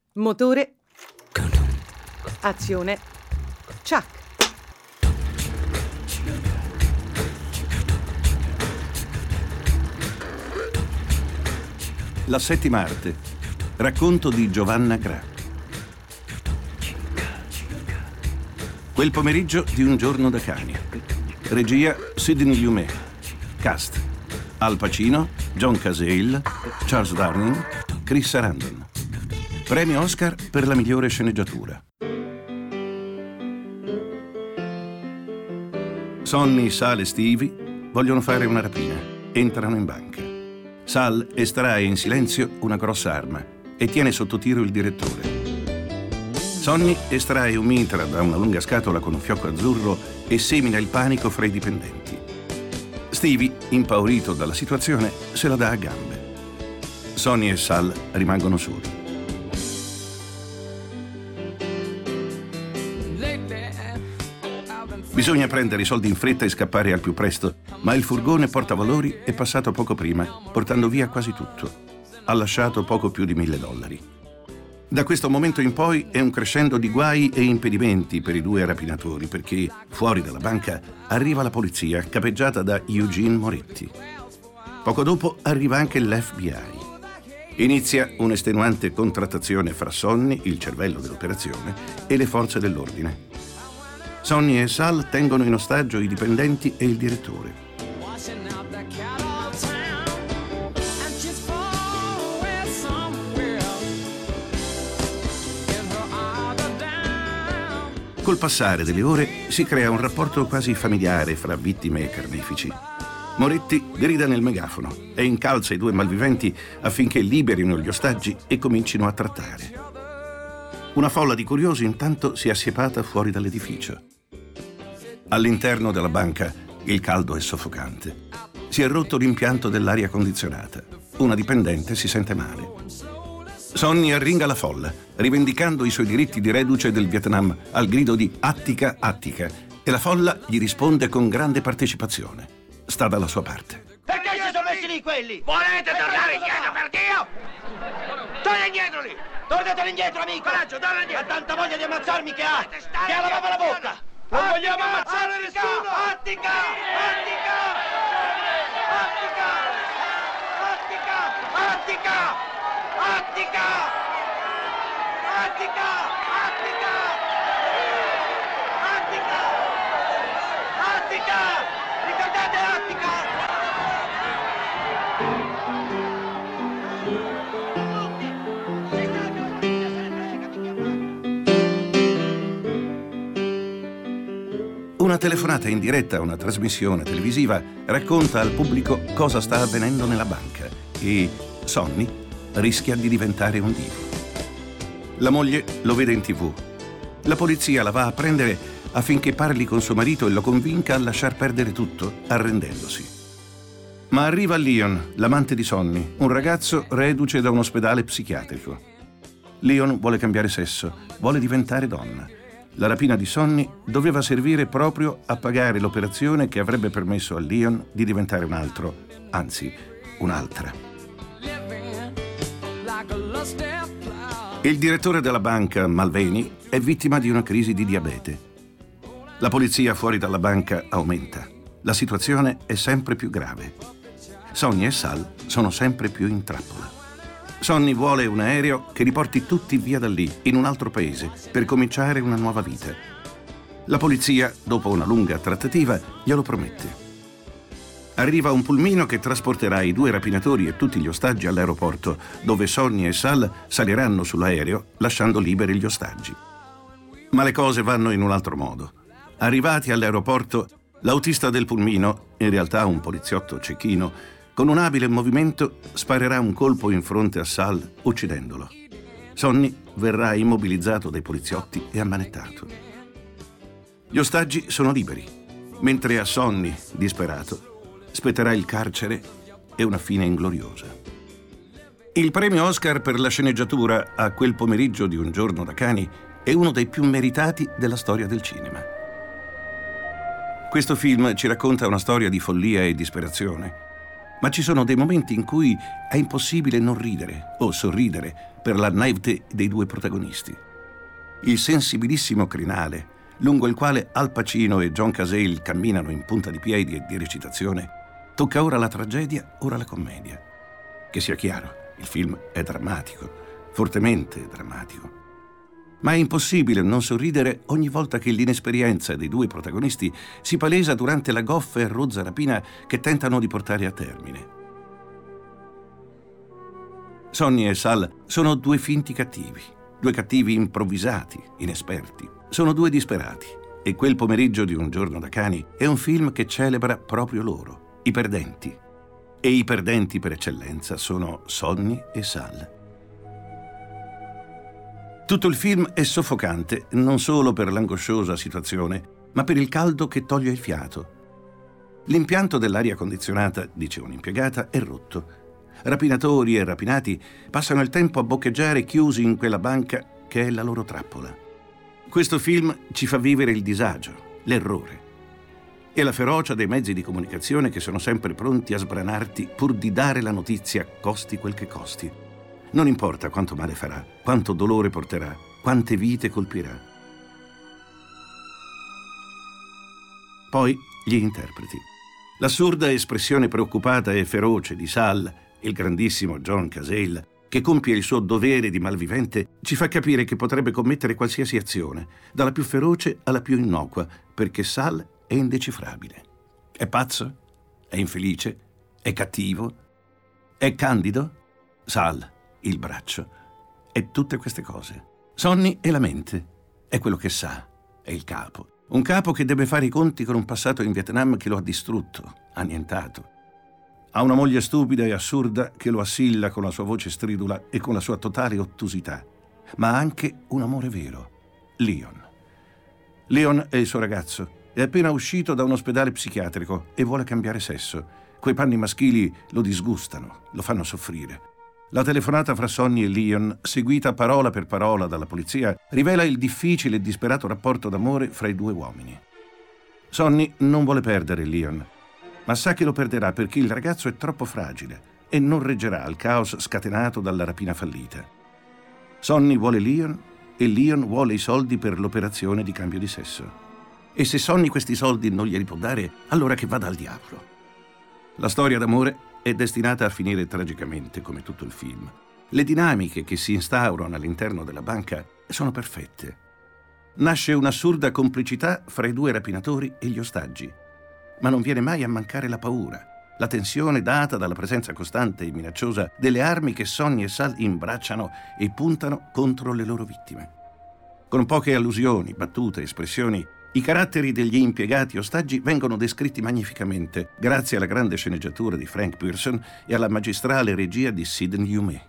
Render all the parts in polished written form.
Motore. Azione. Chuck. La settima arte. Racconto di Giovanna Gra. Quel pomeriggio di un giorno da cani. Regia Sidney Lumet. Cast: Al Pacino, John Cazale, Charles Darning, Chris Sarandon. Premio Oscar per la migliore sceneggiatura. Sonny, Sal e Stevie vogliono fare una rapina. Entrano in banca. Sal estrae in silenzio una grossa arma e tiene sotto tiro il direttore. Sonny estrae un mitra da una lunga scatola con un fiocco azzurro e semina il panico fra i dipendenti. Stevie, impaurito dalla situazione, se la dà a gambe. Sonny e Sal rimangono soli. Bisogna prendere i soldi in fretta e scappare al più presto, ma il furgone portavalori è passato poco prima, portando via quasi tutto. Ha lasciato poco più di $1.000. Da questo momento in poi è un crescendo di guai e impedimenti per i due rapinatori, perché fuori dalla banca arriva la polizia, capeggiata da Eugene Moretti. Poco dopo arriva anche l'FBI. Inizia un'estenuante contrattazione fra Sonny, il cervello dell'operazione, e le forze dell'ordine. Sonny e Sal tengono in ostaggio i dipendenti e il direttore. Col passare delle ore si crea un rapporto quasi familiare fra vittime e carnefici. Moretti grida nel megafono e incalza i due malviventi affinché liberino gli ostaggi e comincino a trattare. Una folla di curiosi intanto si è assiepata fuori dall'edificio. All'interno della banca il caldo è soffocante. Si è rotto l'impianto dell'aria condizionata. Una dipendente si sente male. Sonny arringa la folla, rivendicando i suoi diritti di reduce del Vietnam al grido di Attica, Attica, e la folla gli risponde con grande partecipazione. Sta dalla sua parte. Perché si sono messi lì quelli? Volete tornare indietro, per Dio? Torna indietro lì! Tornate indietro, amico! Coraggio, torna indietro! Ha tanta voglia di ammazzarmi che ha la bava la bocca! Non vogliamo ammazzare nessuno! Attica! Attica! Attica! Attica! Attica! Attica! Attica! Attica! Attica! Attica! Ricordate Attica! Una telefonata in diretta a una trasmissione televisiva racconta al pubblico cosa sta avvenendo nella banca e Sonny rischia di diventare un divo. La moglie lo vede in TV. La polizia la va a prendere affinché parli con suo marito e lo convinca a lasciar perdere tutto, arrendendosi. Ma arriva Leon, l'amante di Sonny, un ragazzo reduce da un ospedale psichiatrico. Leon vuole cambiare sesso, vuole diventare donna. La rapina di Sonny doveva servire proprio a pagare l'operazione che avrebbe permesso a Leon di diventare un altro, anzi, un'altra. Il direttore della banca, Mulvaney, è vittima di una crisi di diabete. La polizia fuori dalla banca aumenta. La situazione è sempre più grave. Sonny e Sal sono sempre più in trappola. Sonny vuole un aereo che riporti tutti via da lì, in un altro paese, per cominciare una nuova vita. La polizia, dopo una lunga trattativa, glielo promette. Arriva un pulmino che trasporterà i due rapinatori e tutti gli ostaggi all'aeroporto, dove Sonny e Sal saliranno sull'aereo, lasciando liberi gli ostaggi. Ma le cose vanno in un altro modo. Arrivati all'aeroporto, l'autista del pulmino, in realtà un poliziotto cecchino, con un abile movimento sparerà un colpo in fronte a Sal, uccidendolo. Sonny verrà immobilizzato dai poliziotti e ammanettato. Gli ostaggi sono liberi, mentre a Sonny, disperato, spetterà il carcere e una fine ingloriosa. Il premio Oscar per la sceneggiatura a Quel pomeriggio di un giorno da cani è uno dei più meritati della storia del cinema. Questo film ci racconta una storia di follia e disperazione. Ma ci sono dei momenti in cui è impossibile non ridere o sorridere per la naivete dei due protagonisti. Il sensibilissimo crinale, lungo il quale Al Pacino e John Cazale camminano in punta di piedi e di recitazione, tocca ora la tragedia, ora la commedia. Che sia chiaro, il film è drammatico, fortemente drammatico. Ma è impossibile non sorridere ogni volta che l'inesperienza dei due protagonisti si palesa durante la goffa e rozza rapina che tentano di portare a termine. Sonny e Sal sono due finti cattivi, due cattivi improvvisati, inesperti. Sono due disperati. E Quel pomeriggio di Un giorno da cani è un film che celebra proprio loro, i perdenti. E i perdenti per eccellenza sono Sonny e Sal. Tutto il film è soffocante non solo per l'angosciosa situazione, ma per il caldo che toglie il fiato. L'impianto dell'aria condizionata, dice un'impiegata, è rotto. Rapinatori e rapinati passano il tempo a boccheggiare chiusi in quella banca che è la loro trappola. Questo film ci fa vivere il disagio, l'errore e la ferocia dei mezzi di comunicazione che sono sempre pronti a sbranarti pur di dare la notizia costi quel che costi. Non importa quanto male farà, quanto dolore porterà, quante vite colpirà. Poi gli interpreti. L'assurda espressione preoccupata e feroce di Sal, il grandissimo John Cazale, che compie il suo dovere di malvivente, ci fa capire che potrebbe commettere qualsiasi azione, dalla più feroce alla più innocua, perché Sal è indecifrabile. È pazzo? È infelice? È cattivo? È candido? Sal, il braccio. E tutte queste cose. Sonny è la mente. È quello che sa. È il capo. Un capo che deve fare i conti con un passato in Vietnam che lo ha distrutto, annientato. Ha una moglie stupida e assurda che lo assilla con la sua voce stridula e con la sua totale ottusità. Ma ha anche un amore vero. Leon. Leon è il suo ragazzo. È appena uscito da un ospedale psichiatrico e vuole cambiare sesso. Quei panni maschili lo disgustano, lo fanno soffrire. La telefonata fra Sonny e Leon, seguita parola per parola dalla polizia, rivela il difficile e disperato rapporto d'amore fra i due uomini. Sonny non vuole perdere Leon, ma sa che lo perderà perché il ragazzo è troppo fragile e non reggerà al caos scatenato dalla rapina fallita. Sonny vuole Leon e Leon vuole i soldi per l'operazione di cambio di sesso. E se Sonny questi soldi non glieli può dare, allora che vada al diavolo. La storia d'amore è destinata a finire tragicamente, come tutto il film. Le dinamiche che si instaurano all'interno della banca sono perfette. Nasce un'assurda complicità fra i due rapinatori e gli ostaggi, ma non viene mai a mancare la paura, la tensione data dalla presenza costante e minacciosa delle armi che Sonny e Sal imbracciano e puntano contro le loro vittime. Con poche allusioni, battute, espressioni, i caratteri degli impiegati ostaggi vengono descritti magnificamente grazie alla grande sceneggiatura di Frank Pearson e alla magistrale regia di Sidney Lumet.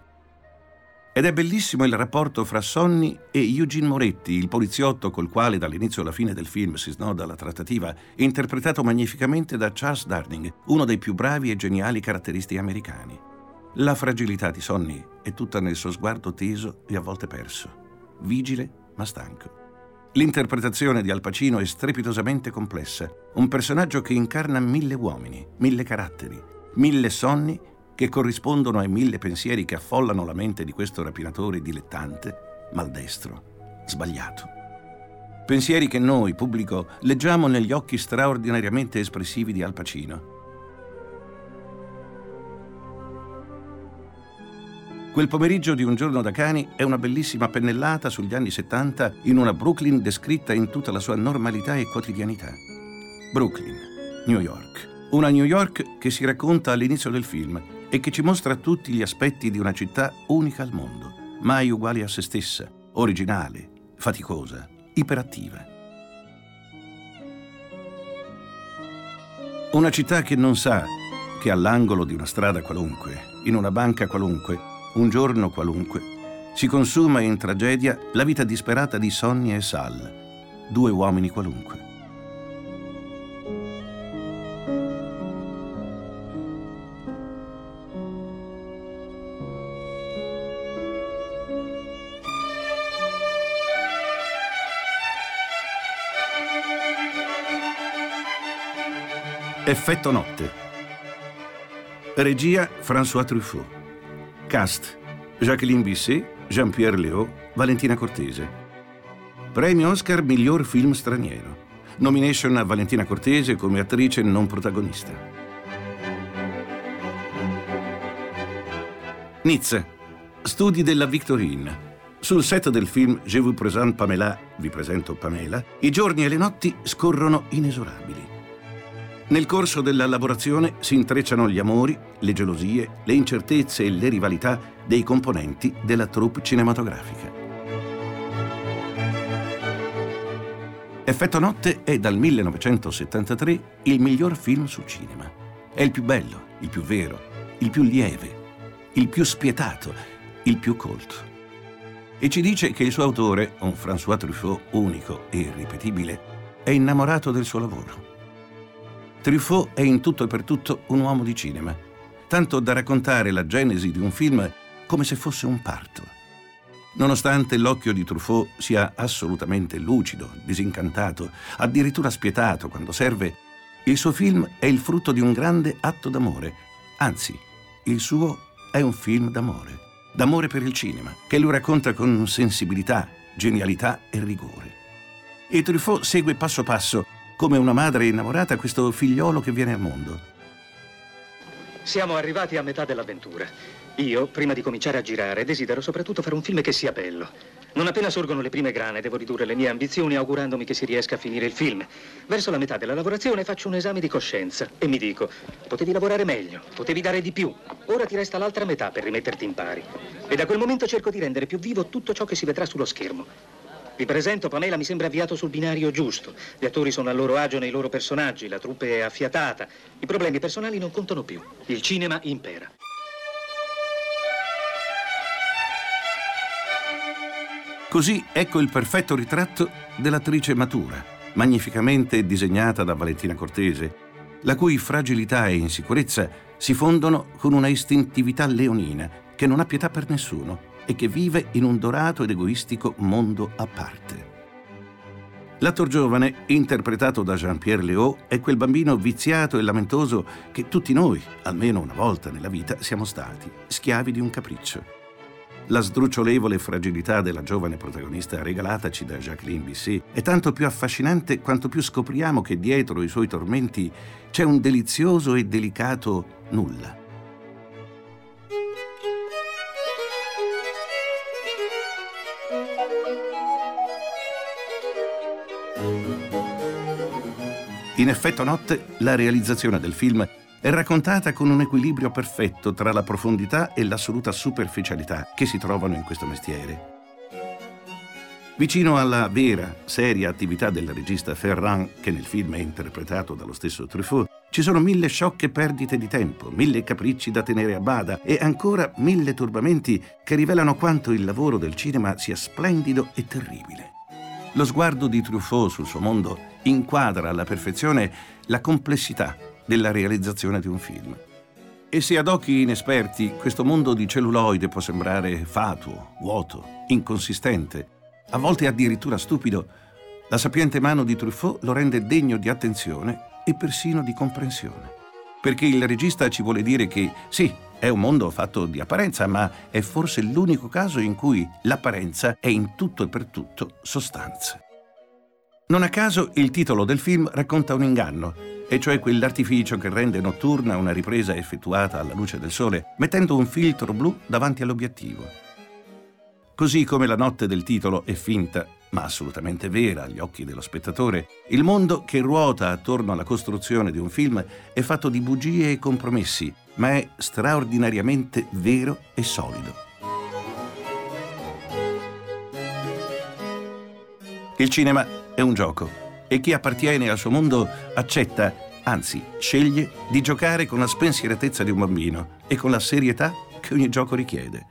Ed è bellissimo il rapporto fra Sonny e Eugene Moretti, il poliziotto col quale dall'inizio alla fine del film si snoda la trattativa, interpretato magnificamente da Charles Darning, uno dei più bravi e geniali caratteristi americani. La fragilità di Sonny è tutta nel suo sguardo teso e a volte perso, vigile ma stanco. L'interpretazione di Al Pacino è strepitosamente complessa, un personaggio che incarna 1000 uomini, 1000 caratteri, 1000 Sonny che corrispondono ai 1000 pensieri che affollano la mente di questo rapinatore dilettante, maldestro, sbagliato. Pensieri che noi, pubblico, leggiamo negli occhi straordinariamente espressivi di Al Pacino. Quel pomeriggio di Un giorno da cani è una bellissima pennellata sugli anni 70 in una Brooklyn descritta in tutta la sua normalità e quotidianità. Brooklyn, New York. Una New York che si racconta all'inizio del film e che ci mostra tutti gli aspetti di una città unica al mondo, mai uguale a se stessa, originale, faticosa, iperattiva. Una città che non sa che all'angolo di una strada qualunque, in una banca qualunque, un giorno qualunque, si consuma in tragedia la vita disperata di Sonny e Sal, due uomini qualunque. Effetto notte. Regia François Truffaut. Cast: Jacqueline Bisset, Jean-Pierre Léaud, Valentina Cortese. Premio Oscar miglior film straniero. Nomination a Valentina Cortese come attrice non protagonista. Nizza. Studi della Victorine. Sul set del film Je vous présente Pamela, vi presento Pamela, i giorni e le notti scorrono inesorabili. Nel corso della lavorazione si intrecciano gli amori, le gelosie, le incertezze e le rivalità dei componenti della troupe cinematografica. Effetto Notte è dal 1973 il miglior film sul cinema. È il più bello, il più vero, il più lieve, il più spietato, il più colto. E ci dice che il suo autore, un François Truffaut unico e irripetibile, è innamorato del suo lavoro. Truffaut è in tutto e per tutto un uomo di cinema, tanto da raccontare la genesi di un film come se fosse un parto. Nonostante l'occhio di Truffaut sia assolutamente lucido, disincantato, addirittura spietato quando serve, il suo film è il frutto di un grande atto d'amore. Anzi, il suo è un film d'amore per il cinema, che lui racconta con sensibilità, genialità e rigore. E Truffaut segue passo passo, come una madre innamorata, questo figliolo che viene al mondo. Siamo arrivati a metà dell'avventura. Io, prima di cominciare a girare, desidero soprattutto fare un film che sia bello. Non appena sorgono le prime grane, devo ridurre le mie ambizioni augurandomi che si riesca a finire il film. Verso la metà della lavorazione faccio un esame di coscienza e mi dico: potevi lavorare meglio, potevi dare di più. Ora ti resta l'altra metà per rimetterti in pari. E da quel momento cerco di rendere più vivo tutto ciò che si vedrà sullo schermo. Vi presento, Pamela mi sembra avviato sul binario giusto. Gli attori sono a loro agio nei loro personaggi, la troupe è affiatata. I problemi personali non contano più. Il cinema impera. Così ecco il perfetto ritratto dell'attrice matura, magnificamente disegnata da Valentina Cortese, la cui fragilità e insicurezza si fondono con una istintività leonina che non ha pietà per nessuno e che vive in un dorato ed egoistico mondo a parte. L'attor giovane, interpretato da Jean-Pierre Léaud, è quel bambino viziato e lamentoso che tutti noi, almeno una volta nella vita, siamo stati, schiavi di un capriccio. La sdrucciolevole fragilità della giovane protagonista regalataci da Jacqueline Bisset è tanto più affascinante quanto più scopriamo che dietro i suoi tormenti c'è un delizioso e delicato nulla. In Effetto Notte, la realizzazione del film è raccontata con un equilibrio perfetto tra la profondità e l'assoluta superficialità che si trovano in questo mestiere. Vicino alla vera, seria attività del regista Ferrand, che nel film è interpretato dallo stesso Truffaut, ci sono 1000 sciocche perdite di tempo, 1000 capricci da tenere a bada e ancora 1000 turbamenti che rivelano quanto il lavoro del cinema sia splendido e terribile. Lo sguardo di Truffaut sul suo mondo inquadra alla perfezione la complessità della realizzazione di un film. E se ad occhi inesperti questo mondo di celluloide può sembrare fatuo, vuoto, inconsistente, a volte addirittura stupido, la sapiente mano di Truffaut lo rende degno di attenzione e persino di comprensione. Perché il regista ci vuole dire che sì, è un mondo fatto di apparenza, ma è forse l'unico caso in cui l'apparenza è in tutto e per tutto sostanza. Non a caso il titolo del film racconta un inganno, e cioè quell'artificio che rende notturna una ripresa effettuata alla luce del sole, mettendo un filtro blu davanti all'obiettivo. Così come la notte del titolo è finta, ma assolutamente vera agli occhi dello spettatore, il mondo che ruota attorno alla costruzione di un film è fatto di bugie e compromessi, ma è straordinariamente vero e solido. Il cinema è un gioco e chi appartiene al suo mondo accetta, anzi sceglie, di giocare con la spensieratezza di un bambino e con la serietà che ogni gioco richiede.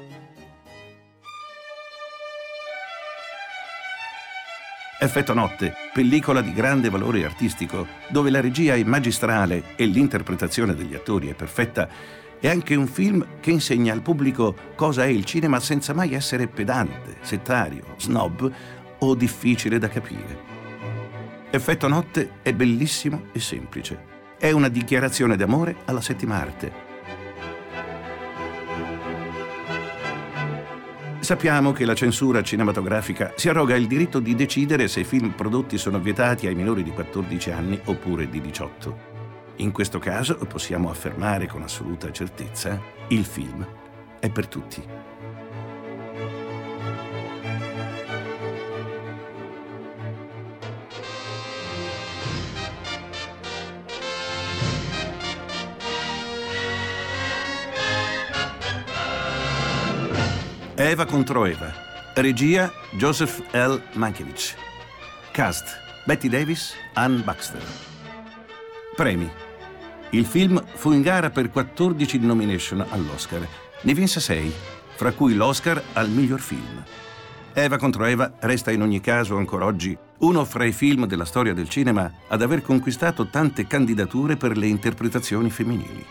Effetto Notte, pellicola di grande valore artistico, dove la regia è magistrale e l'interpretazione degli attori è perfetta, è anche un film che insegna al pubblico cosa è il cinema senza mai essere pedante, settario, snob o difficile da capire. Effetto Notte è bellissimo e semplice. È una dichiarazione d'amore alla settima arte. Sappiamo che la censura cinematografica si arroga il diritto di decidere se i film prodotti sono vietati ai minori di 14 anni oppure di 18. In questo caso possiamo affermare con assoluta certezza: il film è per tutti. Eva contro Eva. Regia Joseph L. Mankiewicz. Cast: Bette Davis, Ann Baxter. Premi: il film fu in gara per 14 nomination all'Oscar. Ne vinse 6, fra cui l'Oscar al miglior film. Eva contro Eva resta in ogni caso ancora oggi uno fra i film della storia del cinema ad aver conquistato tante candidature per le interpretazioni femminili.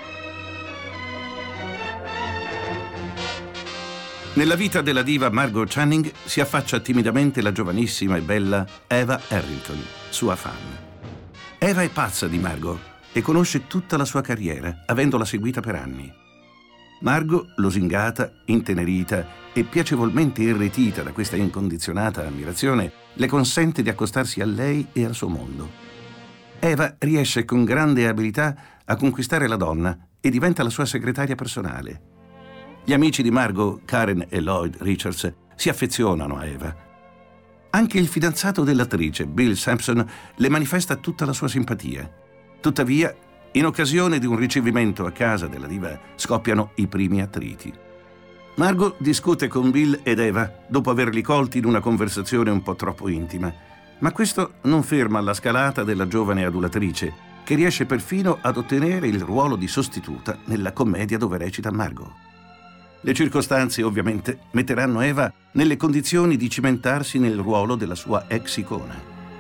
Nella vita della diva Margot Channing si affaccia timidamente la giovanissima e bella Eva Arrington, sua fan. Eva è pazza di Margot e conosce tutta la sua carriera, avendola seguita per anni. Margot, lusingata, intenerita e piacevolmente irretita da questa incondizionata ammirazione, le consente di accostarsi a lei e al suo mondo. Eva riesce con grande abilità a conquistare la donna e diventa la sua segretaria personale. Gli amici di Margot, Karen e Lloyd Richards, si affezionano a Eva. Anche il fidanzato dell'attrice, Bill Sampson, le manifesta tutta la sua simpatia. Tuttavia, in occasione di un ricevimento a casa della diva, scoppiano i primi attriti. Margot discute con Bill ed Eva dopo averli colti in una conversazione un po' troppo intima, ma questo non ferma la scalata della giovane adulatrice, che riesce perfino ad ottenere il ruolo di sostituta nella commedia dove recita Margot. Le circostanze, ovviamente, metteranno Eva nelle condizioni di cimentarsi nel ruolo della sua ex icona.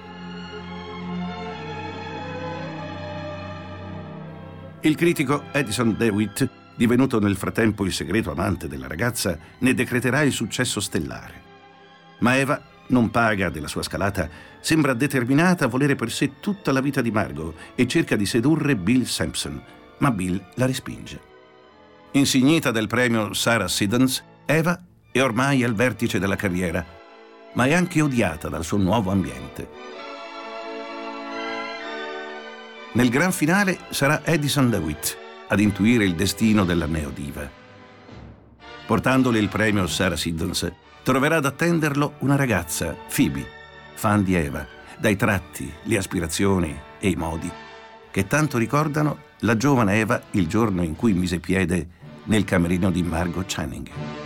Il critico Addison DeWitt, divenuto nel frattempo il segreto amante della ragazza, ne decreterà il successo stellare. Ma Eva non paga della sua scalata, sembra determinata a volere per sé tutta la vita di Margot e cerca di sedurre Bill Sampson, ma Bill la respinge. Insignita del premio Sarah Siddons, Eva è ormai al vertice della carriera, ma è anche odiata dal suo nuovo ambiente. Nel gran finale sarà Addison DeWitt ad intuire il destino della neodiva. Portandole il premio Sarah Siddons, troverà ad attenderlo una ragazza, Phoebe, fan di Eva, dai tratti, le aspirazioni e i modi, che tanto ricordano la giovane Eva il giorno in cui mise piede nel camerino di Margot Channing.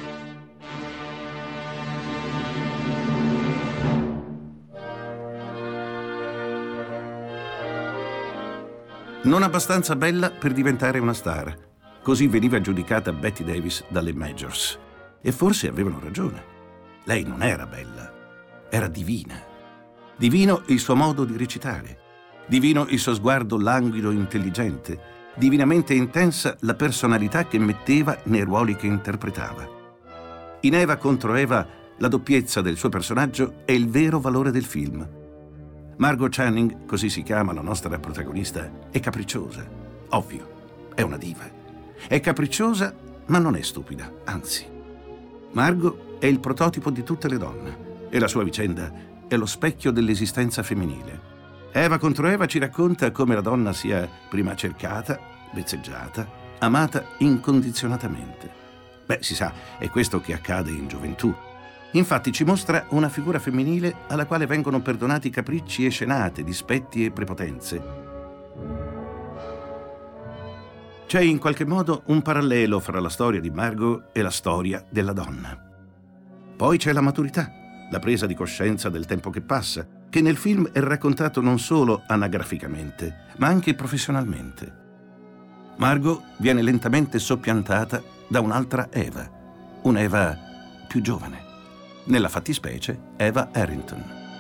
Non abbastanza bella per diventare una star. Così veniva giudicata Bette Davis dalle majors. E forse avevano ragione. Lei non era bella, era divina. Divino il suo modo di recitare. Divino il suo sguardo languido e intelligente. Divinamente intensa la personalità che metteva nei ruoli che interpretava. In Eva contro Eva, la doppiezza del suo personaggio è il vero valore del film. Margot Channing, così si chiama la nostra protagonista, è capricciosa. Ovvio, è una diva. È capricciosa, ma non è stupida, anzi. Margot è il prototipo di tutte le donne e la sua vicenda è lo specchio dell'esistenza femminile. Eva contro Eva ci racconta come la donna sia prima cercata, vezzeggiata, amata incondizionatamente. Beh, si sa, è questo che accade in gioventù. Infatti ci mostra una figura femminile alla quale vengono perdonati capricci e scenate, dispetti e prepotenze. C'è in qualche modo un parallelo fra la storia di Margot e la storia della donna. Poi c'è la maturità, la presa di coscienza del tempo che passa, che nel film è raccontato non solo anagraficamente, ma anche professionalmente. Margot viene lentamente soppiantata da un'altra Eva, un'Eva più giovane, nella fattispecie Eva Arrington.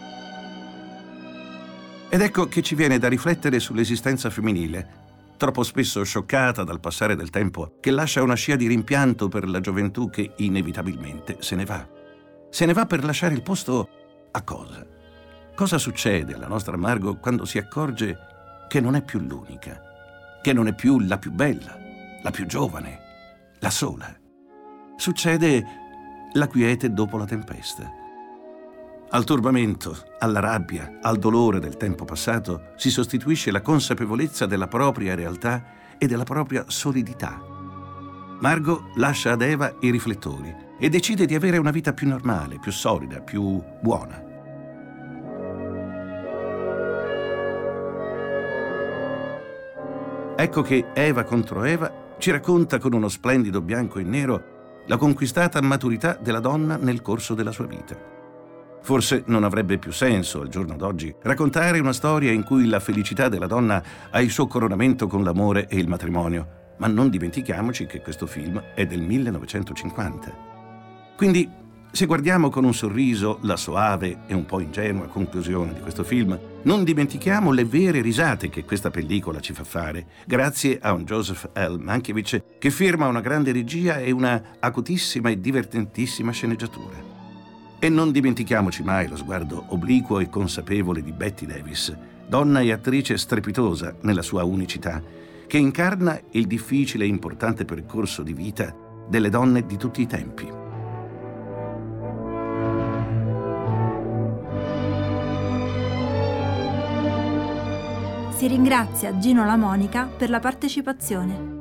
Ed ecco che ci viene da riflettere sull'esistenza femminile, troppo spesso scioccata dal passare del tempo, che lascia una scia di rimpianto per la gioventù che inevitabilmente se ne va. Se ne va per lasciare il posto a cosa? Cosa succede alla nostra Margot quando si accorge che non è più l'unica, che non è più la più bella, la più giovane, la sola? Succede la quiete dopo la tempesta. Al turbamento, alla rabbia, al dolore del tempo passato si sostituisce la consapevolezza della propria realtà e della propria solidità. Margot lascia ad Eva i riflettori e decide di avere una vita più normale, più solida, più buona. Ecco che Eva contro Eva ci racconta con uno splendido bianco e nero la conquistata maturità della donna nel corso della sua vita. Forse non avrebbe più senso, al giorno d'oggi, raccontare una storia in cui la felicità della donna ha il suo coronamento con l'amore e il matrimonio, ma non dimentichiamoci che questo film è del 1950. Quindi, se guardiamo con un sorriso la soave e un po' ingenua conclusione di questo film, non dimentichiamo le vere risate che questa pellicola ci fa fare, grazie a un Joseph L. Mankiewicz che firma una grande regia e una acutissima e divertentissima sceneggiatura. E non dimentichiamoci mai lo sguardo obliquo e consapevole di Bette Davis, donna e attrice strepitosa nella sua unicità, che incarna il difficile e importante percorso di vita delle donne di tutti i tempi. Si ringrazia Gino La Monica per la partecipazione.